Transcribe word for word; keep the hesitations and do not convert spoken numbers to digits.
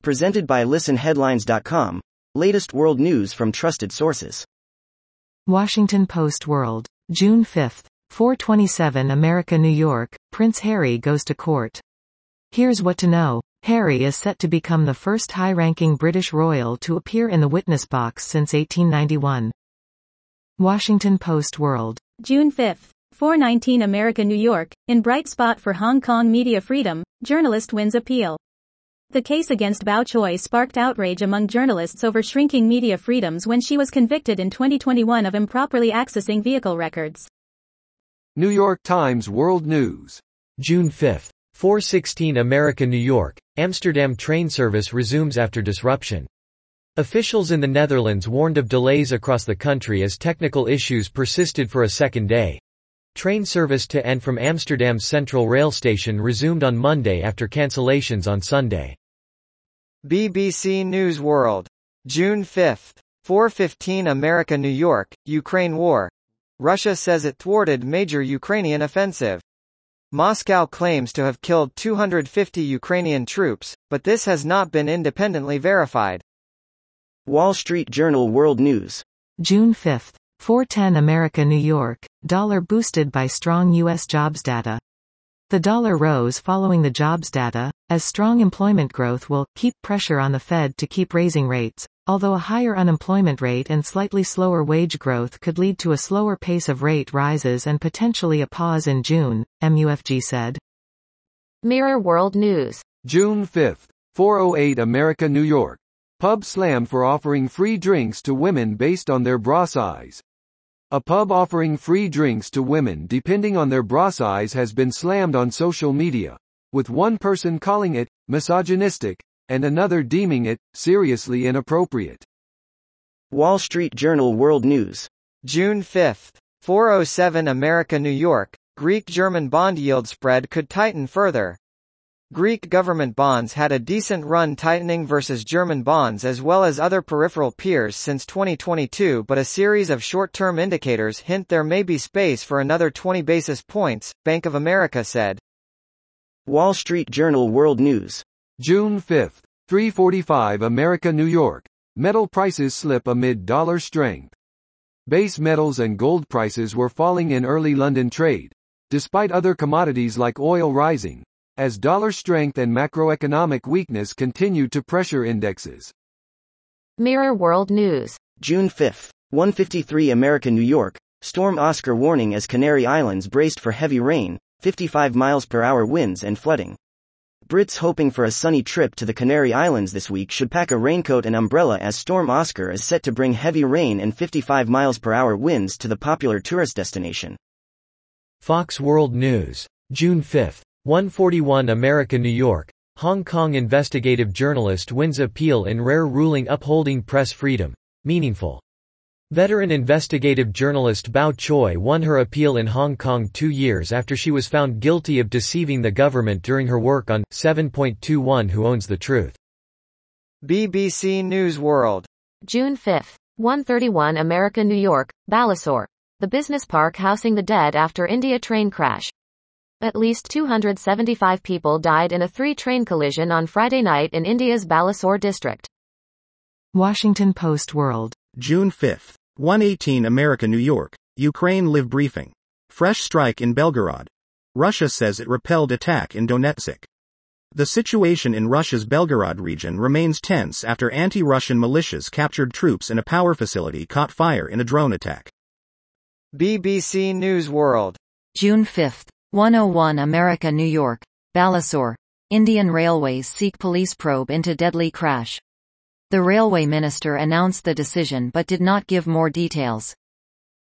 Presented by listen headlines dot com. Latest world news from trusted sources. Washington Post World. June fifth. four twenty-seven America New York, Prince Harry goes to court. Here's what to know. Harry is set to become the first high-ranking British royal to appear in the witness box since eighteen ninety-one. Washington Post World. June fifth. four nineteen America New York, in bright spot for Hong Kong media freedom, journalist wins appeal. The case against Bao Choi sparked outrage among journalists over shrinking media freedoms when she was convicted in twenty twenty-one of improperly accessing vehicle records. New York Times World News. June fifth. four sixteen America New York, Amsterdam train service resumes after disruption. Officials in the Netherlands warned of delays across the country as technical issues persisted for a second day. Train service to and from Amsterdam's Central Rail Station resumed on Monday after cancellations on Sunday. B B C News World. June fifth. four fifteen America New York, Ukraine war. Russia says it thwarted major Ukrainian offensive. Moscow claims to have killed two hundred fifty Ukrainian troops, but this has not been independently verified. Wall Street Journal World News. June fifth. four ten America New York, dollar boosted by strong U S jobs data. The dollar rose following the jobs data, as strong employment growth will keep pressure on the Fed to keep raising rates, although a higher unemployment rate and slightly slower wage growth could lead to a slower pace of rate rises and potentially a pause in June, M U F G said. Mirror World News. June fifth. four oh eight America New York. Pub slammed for offering free drinks to women based on their bra size. A pub offering free drinks to women depending on their bra size has been slammed on social media, with one person calling it misogynistic, and another deeming it seriously inappropriate. Wall Street Journal World News. June fifth. four oh seven America New York, Greek-German bond yield spread could tighten further. Greek government bonds had a decent run tightening versus German bonds as well as other peripheral peers since twenty twenty-two, but a series of short-term indicators hint there may be space for another twenty basis points, Bank of America said. Wall Street Journal World News. June fifth. three forty-five America New York. Metal prices slip amid dollar strength. Base metals and gold prices were falling in early London trade, despite other commodities like oil rising, as dollar strength and macroeconomic weakness continued to pressure indexes. Mirror World News. June fifth. one fifty-three America New York, storm Oscar warning as Canary Islands braced for heavy rain, fifty-five miles per hour winds and flooding. Brits hoping for a sunny trip to the Canary Islands this week should pack a raincoat and umbrella as Storm Oscar is set to bring heavy rain and fifty-five miles per hour winds to the popular tourist destination. Fox World News. June fifth. one forty-one America New York, Hong Kong investigative journalist wins appeal in rare ruling upholding press freedom. Meaningful. Veteran investigative journalist Bao Choi won her appeal in Hong Kong two years after she was found guilty of deceiving the government during her work on seven point two one Who Owns the Truth. B B C News World. June fifth. one thirty-one America New York, Balasore, the business park housing the dead after India train crash. At least two hundred seventy-five people died in a three-train collision on Friday night in India's Balasore district. Washington Post World. June fifth. one eighteen America New York, Ukraine live briefing. Fresh strike in Belgorod. Russia says it repelled attack in Donetsk. The situation in Russia's Belgorod region remains tense after anti-Russian militias captured troops in a power facility caught fire in a drone attack. B B C News World. June fifth. one oh one America New York, Balasore. Indian Railways seek police probe into deadly crash. The railway minister announced the decision but did not give more details.